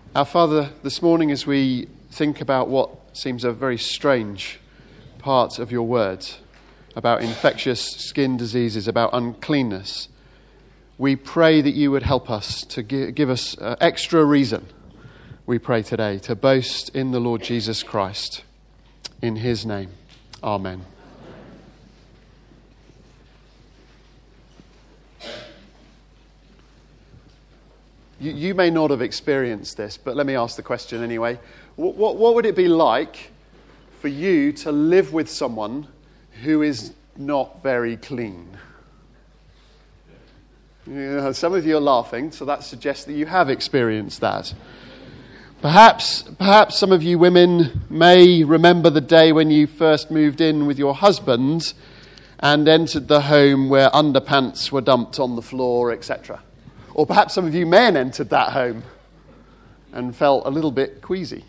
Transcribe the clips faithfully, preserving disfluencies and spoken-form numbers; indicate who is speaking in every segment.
Speaker 1: Our Father, this morning as we think about what seems a very strange part of your word, about infectious skin diseases, about uncleanness, we pray that you would help us to give, give us uh, extra reason, we pray today, to boast in the Lord Jesus Christ. In his name, amen. You, you may not have experienced this, but let me ask the question anyway. What, what, what would it be like for you to live with someone who is not very clean? You know, some of you are laughing, so that suggests that you have experienced that. Perhaps, perhaps some of you women may remember the day when you first moved in with your husband and entered the home where underpants were dumped on the floor, et cetera. Or perhaps some of you men entered that home and felt a little bit queasy.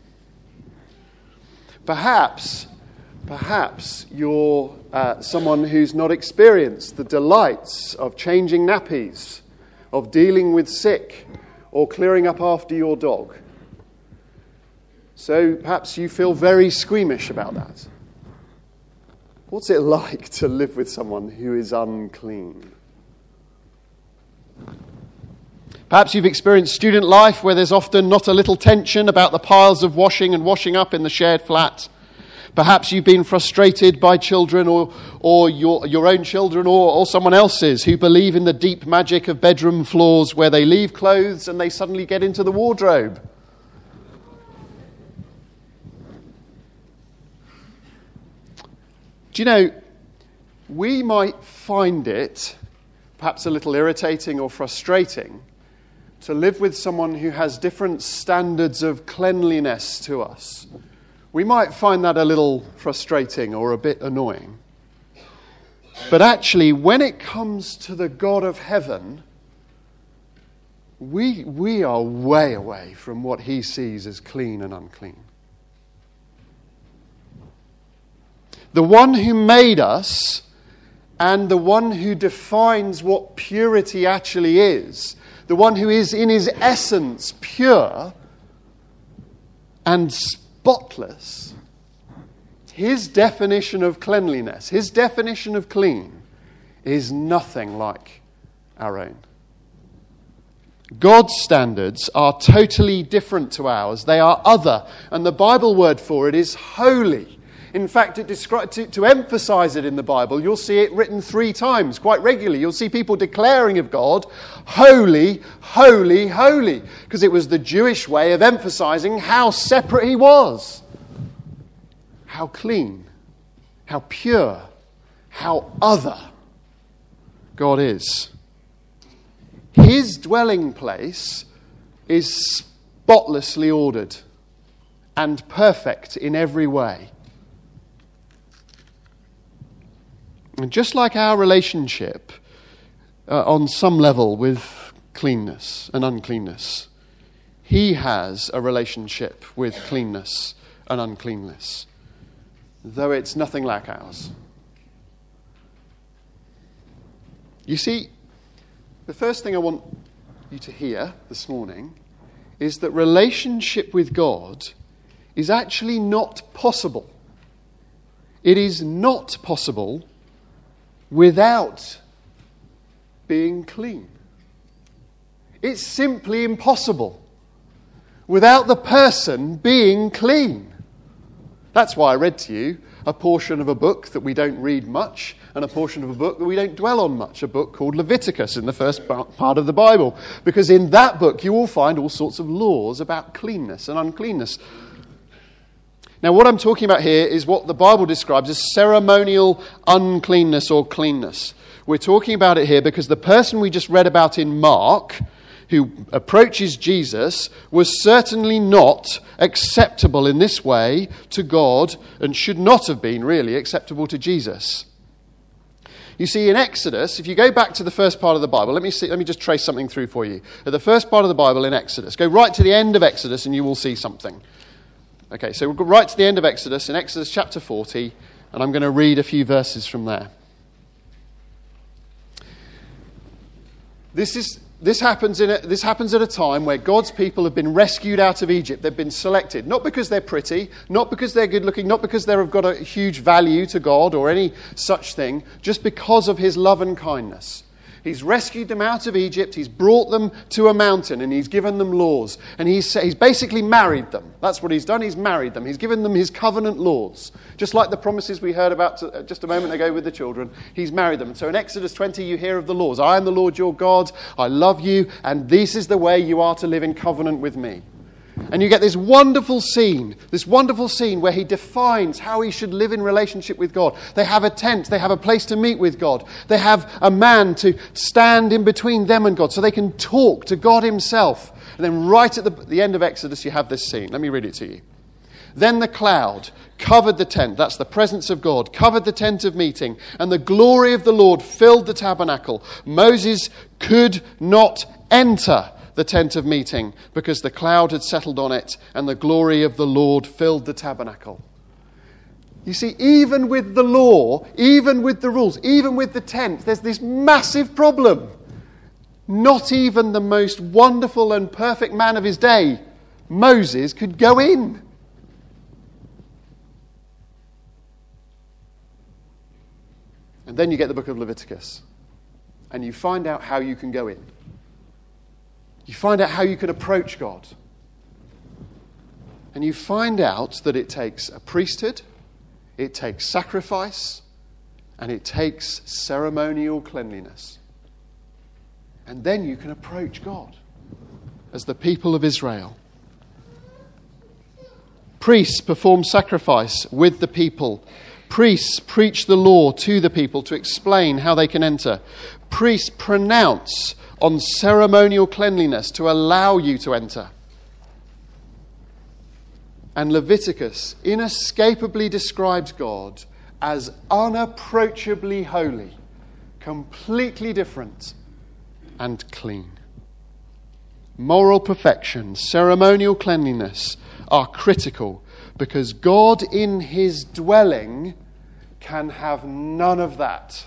Speaker 1: Perhaps, perhaps you're uh, someone who's not experienced the delights of changing nappies, of dealing with sick, or clearing up after your dog. So perhaps you feel very squeamish about that. What's it like to live with someone who is unclean? Perhaps you've experienced student life where there's often not a little tension about the piles of washing and washing up in the shared flat. Perhaps you've been frustrated by children or, or your, your own children or, or someone else's who believe in the deep magic of bedroom floors where they leave clothes and they suddenly get into the wardrobe. Do you know, we might find it perhaps a little irritating or frustrating to live with someone who has different standards of cleanliness to us. We might find that a little frustrating or a bit annoying. But actually, when it comes to the God of heaven, we, we are way away from what he sees as clean and unclean. The one who made us and the one who defines what purity actually is, the one who is in his essence pure and spotless, his definition of cleanliness, his definition of clean, is nothing like our own. God's standards are totally different to ours. They are other, and the Bible word for it is holy. In fact, it descri- to, to emphasize it in the Bible, you'll see it written three times quite regularly. You'll see people declaring of God, holy, holy, holy, because it was the Jewish way of emphasizing how separate he was, how clean, how pure, how other God is. His dwelling place is spotlessly ordered and perfect in every way. And just like our relationship uh, on some level with cleanness and uncleanness, he has a relationship with cleanness and uncleanness, though it's nothing like ours. You see, the first thing I want you to hear this morning is that relationship with God is actually not possible. It is not possible without being clean. It's simply impossible without the person being clean. That's why I read to you a portion of a book that we don't read much and a portion of a book that we don't dwell on much, a book called Leviticus in the first part of the Bible. Because in that book you will find all sorts of laws about cleanness and uncleanness. Now, what I'm talking about here is what the Bible describes as ceremonial uncleanness or cleanness. We're talking about it here because the person we just read about in Mark, who approaches Jesus, was certainly not acceptable in this way to God and should not have been really acceptable to Jesus. You see, in Exodus, if you go back to the first part of the Bible, let me see, let me just trace something through for you. At the first part of the Bible in Exodus, go right to the end of Exodus and you will see something. Okay, so we'll go right to the end of Exodus, in Exodus chapter forty, and I'm going to read a few verses from there. This is this happens in a, this happens at a time where God's people have been rescued out of Egypt. They've been selected, not because they're pretty, not because they're good looking, not because they've got a huge value to God or any such thing, just because of his love and kindness. He's rescued them out of Egypt, he's brought them to a mountain, and he's given them laws. And he's, he's basically married them. That's what he's done, he's married them. He's given them his covenant laws. Just like the promises we heard about to, just a moment ago with the children, he's married them. So in Exodus twenty you hear of the laws. I am the Lord your God, I love you, and this is the way you are to live in covenant with me. And you get this wonderful scene, this wonderful scene where he defines how he should live in relationship with God. They have a tent, they have a place to meet with God. They have a man to stand in between them and God so they can talk to God himself. And then right at the, the end of Exodus you have this scene. Let me read it to you. Then the cloud covered the tent, that's the presence of God, covered the tent of meeting, and the glory of the Lord filled the tabernacle. Moses could not enter the tent of meeting because the cloud had settled on it and the glory of the Lord filled the tabernacle. You see, even with the law, even with the rules, even with the tent, there's this massive problem. Not even the most wonderful and perfect man of his day, Moses, could go in. And then you get the book of Leviticus and you find out how you can go in. You find out how you can approach God. And you find out that it takes a priesthood, it takes sacrifice, and it takes ceremonial cleanliness. And then you can approach God as the people of Israel. Priests perform sacrifice with the people. Priests preach the law to the people to explain how they can enter. Priests pronounce on ceremonial cleanliness to allow you to enter. And Leviticus inescapably describes God as unapproachably holy, completely different and clean. Moral perfection, ceremonial cleanliness are critical because God in his dwelling can have none of that.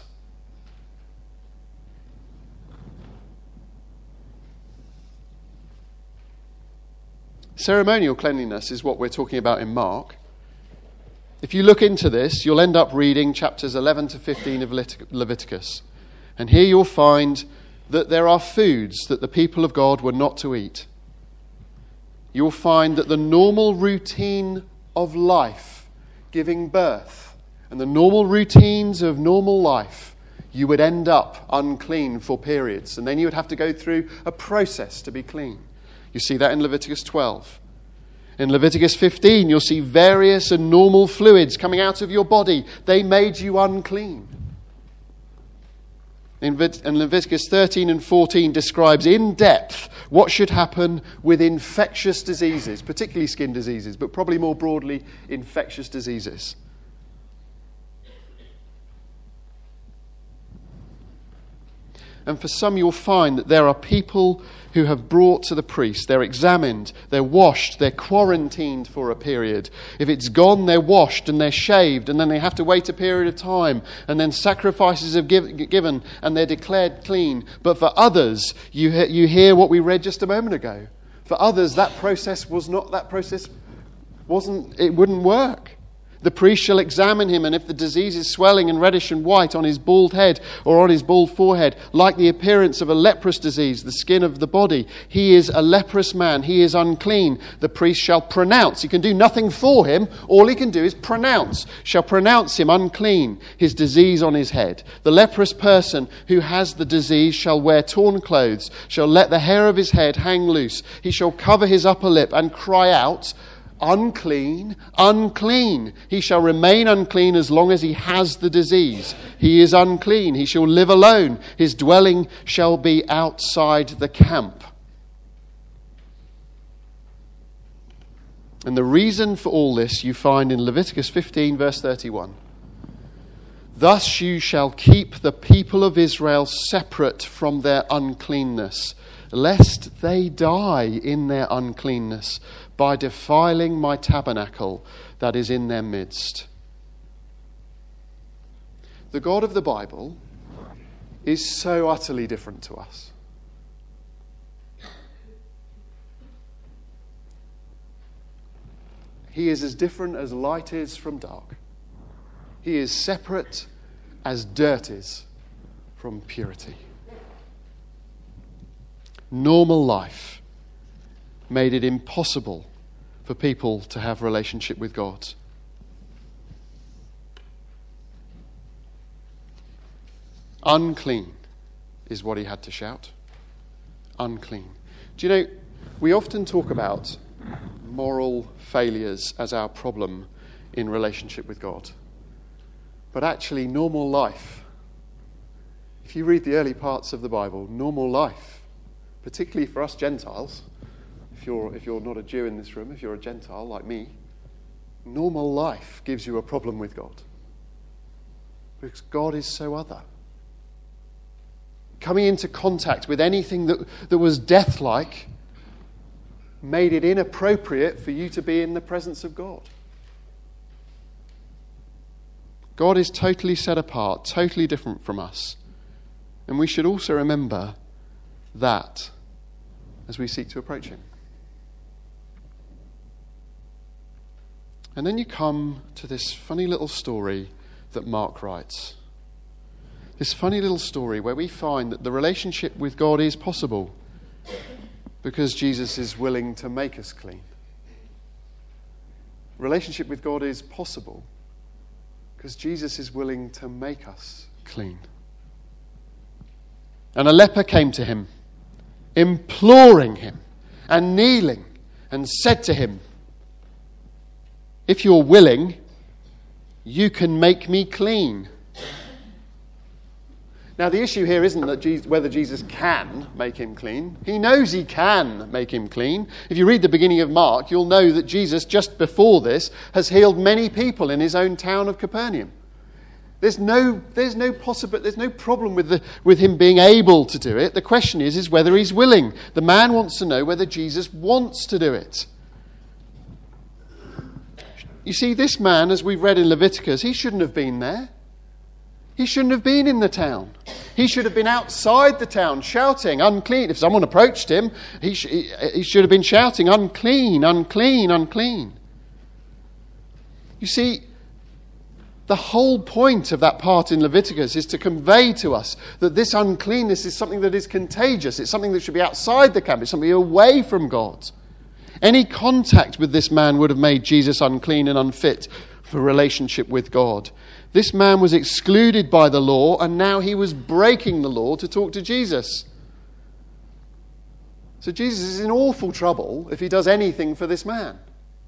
Speaker 1: Ceremonial cleanliness is what we're talking about in Mark. If you look into this, you'll end up reading chapters eleven to fifteen of Leviticus. And here you'll find that there are foods that the people of God were not to eat. You'll find that the normal routine of life, giving birth, and the normal routines of normal life, you would end up unclean for periods. And then you would have to go through a process to be clean. You see that in Leviticus twelve. In Leviticus fifteen, you'll see various and normal fluids coming out of your body. They made you unclean. In Leviticus thirteen and fourteen describes in depth what should happen with infectious diseases, particularly skin diseases, but probably more broadly infectious diseases. And for some you'll find that there are people who have brought to the priest. They're examined, they're washed, they're quarantined for a period. If it's gone, they're washed and they're shaved, and then they have to wait a period of time, and then sacrifices are give, given and they're declared clean. But for others, you, you hear what we read just a moment ago. For others, that process was not, that process wasn't, it wouldn't work. The priest shall examine him, and if the disease is swelling and reddish and white on his bald head or on his bald forehead, like the appearance of a leprous disease, the skin of the body, he is a leprous man, he is unclean. The priest shall pronounce. He can do nothing for him. All he can do is pronounce. Shall pronounce him unclean, his disease on his head. The leprous person who has the disease shall wear torn clothes, shall let the hair of his head hang loose. He shall cover his upper lip and cry out, unclean, unclean. He shall remain unclean as long as he has the disease. He is unclean. He shall live alone. His dwelling shall be outside the camp. And the reason for all this you find in Leviticus fifteen, verse thirty-one. Thus you shall keep the people of Israel separate from their uncleanness, lest they die in their uncleanness, by defiling my tabernacle that is in their midst. The God of the Bible is so utterly different to us. He is as different as light is from dark. He is separate as dirt is from purity. Normal life made it impossible for people to have relationship with God. Unclean is what he had to shout. Unclean. Do you know, we often talk about moral failures as our problem in relationship with God. But actually, normal life, if you read the early parts of the Bible, normal life, particularly for us Gentiles, if you're, if you're not a Jew in this room, if you're a Gentile like me, normal life gives you a problem with God. Because God is so other. Coming into contact with anything that, that was death-like made it inappropriate for you to be in the presence of God. God is totally set apart, totally different from us. And we should also remember that as we seek to approach him. And then you come to this funny little story that Mark writes. This funny little story where we find that the relationship with God is possible because Jesus is willing to make us clean. Relationship with God is possible because Jesus is willing to make us clean. And a leper came to him, imploring him and kneeling, and said to him, "If you're willing, you can make me clean." Now, the issue here isn't that Jesus, whether Jesus can make him clean. He knows he can make him clean. If you read the beginning of Mark, you'll know that Jesus, just before this, has healed many people in his own town of Capernaum. There's no, there's no possible, there's no problem with the, with him being able to do it. The question is, is whether he's willing. The man wants to know whether Jesus wants to do it. You see, this man, as we've read in Leviticus, he shouldn't have been there. He shouldn't have been in the town. He should have been outside the town shouting, "Unclean." If someone approached him, he, sh- he, he should have been shouting, "Unclean, unclean, unclean." You see, the whole point of that part in Leviticus is to convey to us that this uncleanness is something that is contagious. It's something that should be outside the camp. It's something away from God. Any contact with this man would have made Jesus unclean and unfit for relationship with God. This man was excluded by the law, and now he was breaking the law to talk to Jesus. So Jesus is in awful trouble if he does anything for this man.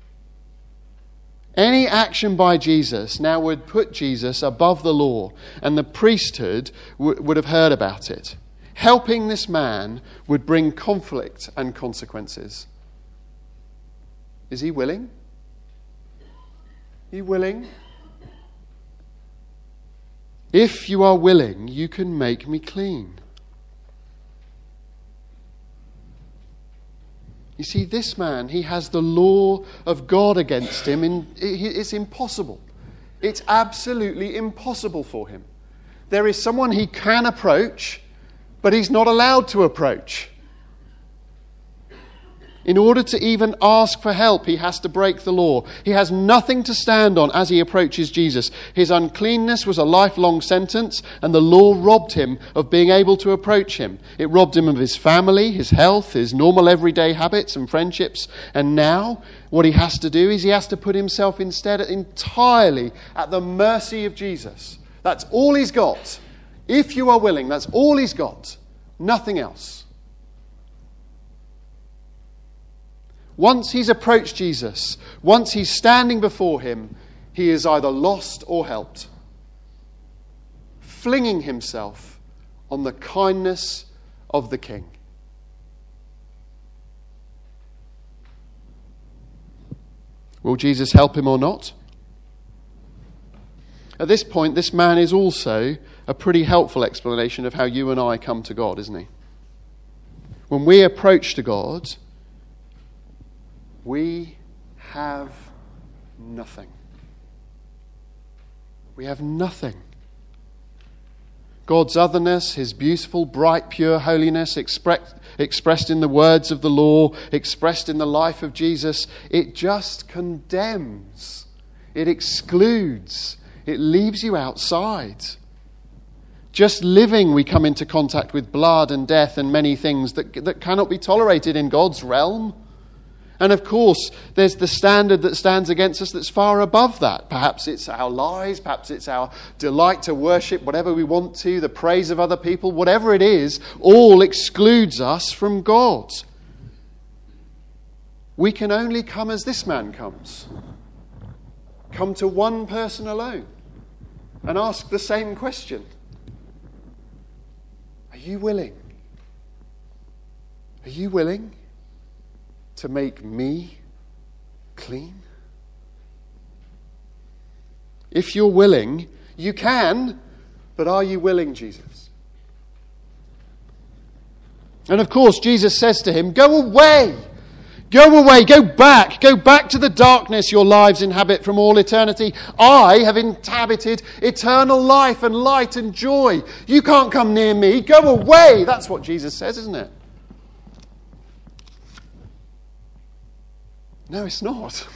Speaker 1: Any action by Jesus now would put Jesus above the law, and the priesthood w- would have heard about it. Helping this man would bring conflict and consequences. Is he willing? Are you willing? If you are willing, you can make me clean. You see, this man, he has the law of God against him. And it's impossible. It's absolutely impossible for him. There is someone he can approach, but he's not allowed to approach. In order to even ask for help, he has to break the law. He has nothing to stand on as he approaches Jesus. His uncleanness was a lifelong sentence, and the law robbed him of being able to approach him. It robbed him of his family, his health, his normal everyday habits and friendships. And now, what he has to do is he has to put himself instead entirely at the mercy of Jesus. That's all he's got. If you are willing, that's all he's got. Nothing else. Once he's approached Jesus, once he's standing before him, he is either lost or helped. Flinging himself on the kindness of the King. Will Jesus help him or not? At this point, this man is also a pretty helpful explanation of how you and I come to God, isn't he? When we approach to God, we have nothing. We have nothing. God's otherness, his beautiful, bright, pure holiness express, expressed in the words of the law, expressed in the life of Jesus, it just condemns. It excludes. It leaves you outside. Just living, we come into contact with blood and death and many things that, that cannot be tolerated in God's realm. And of course, there's the standard that stands against us that's far above that. Perhaps it's our lies, perhaps it's our delight to worship whatever we want to, the praise of other people, whatever it is, all excludes us from God. We can only come as this man comes. Come to one person alone and ask the same question. Are you willing? Are you willing to make me clean? If you're willing, you can, but are you willing, Jesus? And of course, Jesus says to him, go away, go away, go back, go back to the darkness your lives inhabit from all eternity. I have inhabited eternal life and light and joy. You can't come near me, go away. That's what Jesus says, isn't it? No, it's not.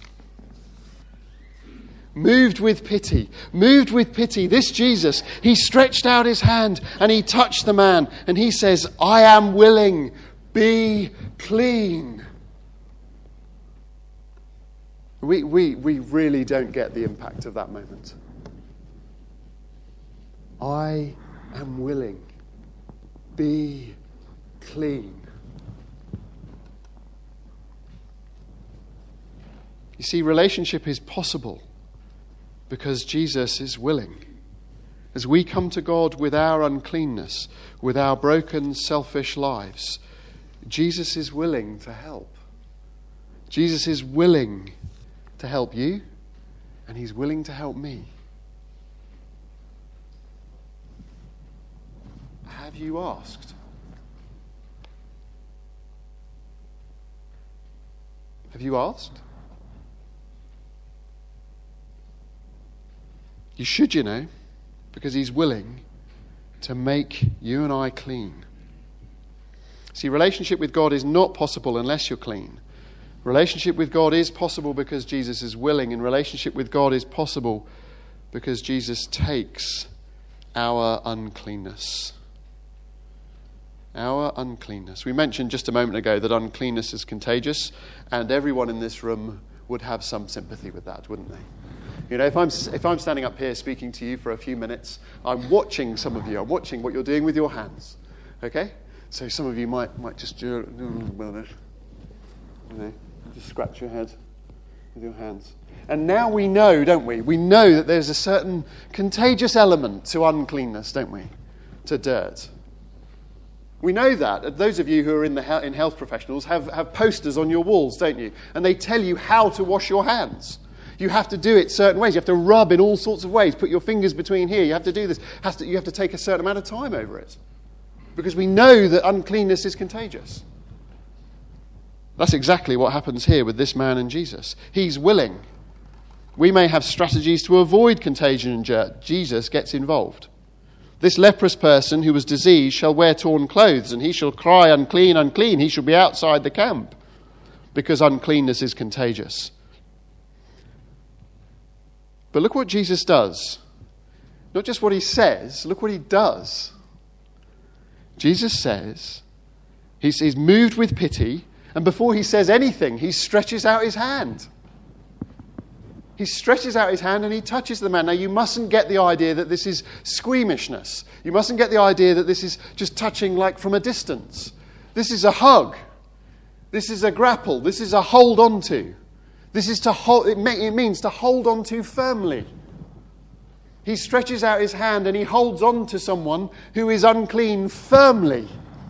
Speaker 1: Moved with pity, moved with pity, this Jesus, he stretched out his hand and he touched the man and he says, I am willing, be clean. We, we, we really don't get the impact of that moment. I am willing, be clean. You see, relationship is possible because Jesus is willing. As we come to God with our uncleanness, with our broken, selfish lives, Jesus is willing to help. Jesus is willing to help you, and he's willing to help me. Have you asked? Have you asked? You should, you know, because he's willing to make you and I clean. See, relationship with God is not possible unless you're clean. Relationship with God is possible because Jesus is willing, and relationship with God is possible because Jesus takes our uncleanness. Our uncleanness. We mentioned just a moment ago that uncleanness is contagious, and everyone in this room would have some sympathy with that, wouldn't they? You know, if I'm if I'm standing up here speaking to you for a few minutes, I'm watching some of you. I'm watching what you're doing with your hands. Okay? So some of you might might just do, you know, just scratch your head with your hands. And now we know, don't we? We know that there's a certain contagious element to uncleanness, don't we? To dirt. We know that. Those of you who are in the in health professionals have, have posters on your walls, don't you? And they tell you how to wash your hands. You have to do it certain ways. You have to rub in all sorts of ways. Put your fingers between here. You have to do this. Has to, you have to take a certain amount of time over it. Because we know that uncleanness is contagious. That's exactly what happens here with this man and Jesus. He's willing. We may have strategies to avoid contagion, and Jesus gets involved. This leprous person who was diseased shall wear torn clothes, and he shall cry, unclean, unclean. He shall be outside the camp, because uncleanness is contagious. But look what Jesus does. Not just what he says, look what he does. Jesus says, he's, he's moved with pity, and before he says anything, he stretches out his hand. He stretches out his hand and he touches the man. Now, you mustn't get the idea that this is squeamishness. You mustn't get the idea that this is just touching like from a distance. This is a hug. This is a grapple. This is a hold on to. This is to hold, it, may, it means to hold on to firmly. He stretches out his hand and he holds on to someone who is unclean firmly.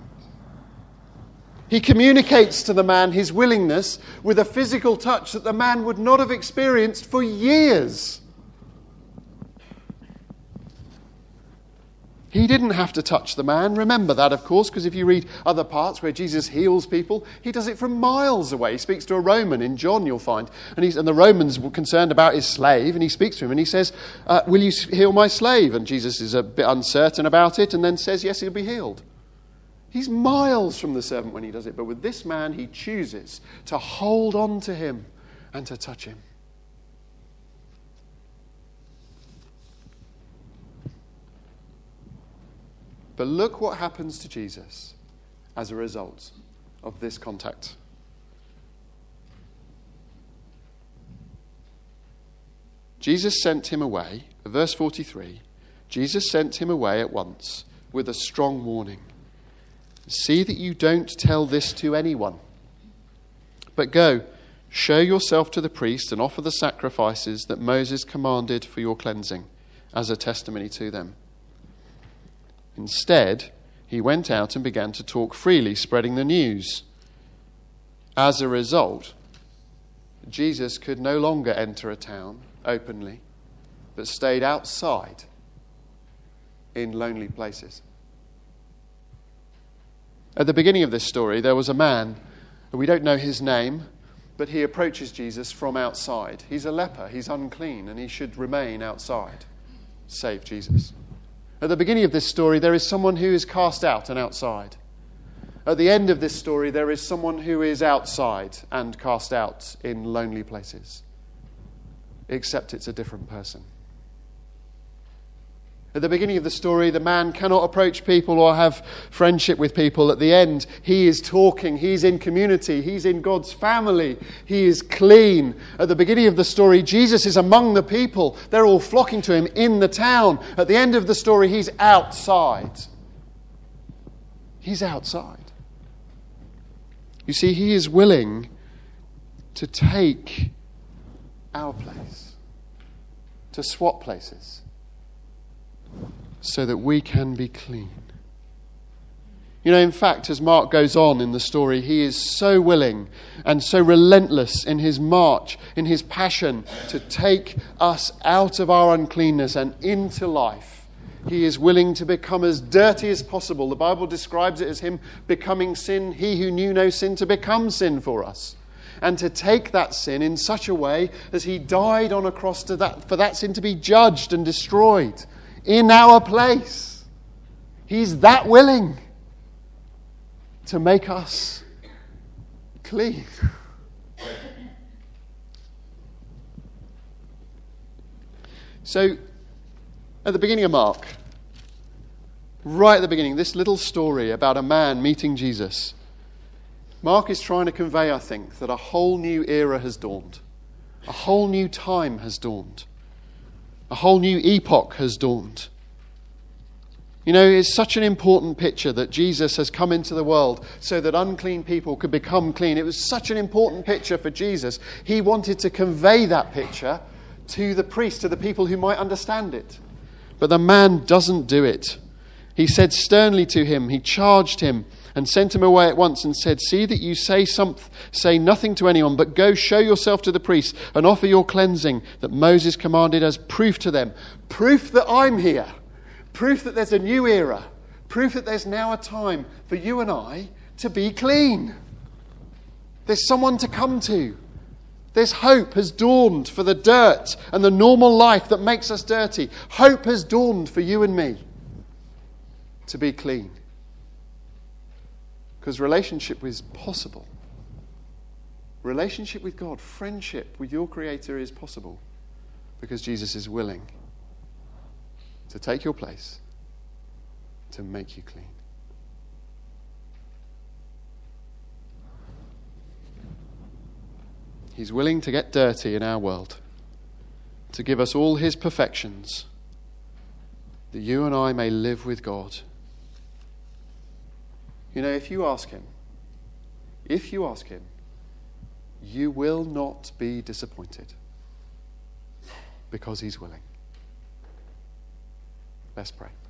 Speaker 1: He communicates to the man his willingness with a physical touch that the man would not have experienced for years. He didn't have to touch the man. Remember that, of course, because if you read other parts where Jesus heals people, he does it from miles away. He speaks to a Roman in John, you'll find. And, he's, and the Romans were concerned about his slave, and he speaks to him, and he says, uh, will you heal my slave? And Jesus is a bit uncertain about it, and then says, yes, he'll be healed. He's miles from the servant when he does it, but with this man, he chooses to hold on to him and to touch him. But look what happens to Jesus as a result of this contact. Jesus sent him away, verse forty-three, Jesus sent him away at once with a strong warning. See that you don't tell this to anyone, but go, show yourself to the priest and offer the sacrifices that Moses commanded for your cleansing as a testimony to them. Instead, he went out and began to talk freely, spreading the news. As a result, Jesus could no longer enter a town openly, but stayed outside in lonely places. At the beginning of this story, there was a man, we don't know his name, but he approaches Jesus from outside. He's a leper, he's unclean, and he should remain outside. Save Jesus. At the beginning of this story, there is someone who is cast out and outside. At the end of this story, there is someone who is outside and cast out in lonely places. Except it's a different person. At the beginning of the story, the man cannot approach people or have friendship with people. At the end, he is talking. He's in community. He's in God's family. He is clean. At the beginning of the story, Jesus is among the people. They're all flocking to him in the town. At the end of the story, he's outside. He's outside. You see, he is willing to take our place, to swap places, so that we can be clean. You know, in fact, as Mark goes on in the story, he is so willing and so relentless in his march, in his passion to take us out of our uncleanness and into life. He is willing to become as dirty as possible. The Bible describes it as him becoming sin, he who knew no sin to become sin for us. And to take that sin in such a way as he died on a cross to that, for that sin to be judged and destroyed in our place. He's that willing to make us clean. So, at the beginning of Mark, right at the beginning, this little story about a man meeting Jesus, Mark is trying to convey, I think, that a whole new era has dawned. A whole new time has dawned. A whole new epoch has dawned. You know, it's such an important picture that Jesus has come into the world so that unclean people could become clean. It was such an important picture for Jesus. He wanted to convey that picture to the priests, to the people who might understand it. But the man doesn't do it. He said sternly to him, he charged him and sent him away at once and said, see that you say something, say nothing to anyone, but go show yourself to the priest and offer your cleansing that Moses commanded as proof to them. Proof that I'm here. Proof that there's a new era. Proof that there's now a time for you and I to be clean. There's someone to come to. There's hope has dawned for the dirt and the normal life that makes us dirty. Hope has dawned for you and me to be clean. Because relationship is possible. Relationship with God, friendship with your Creator is possible because Jesus is willing to take your place, to make you clean. He's willing to get dirty in our world, to give us all his perfections, that you and I may live with God. You know, if you ask him, if you ask him, you will not be disappointed because he's willing. Let's pray.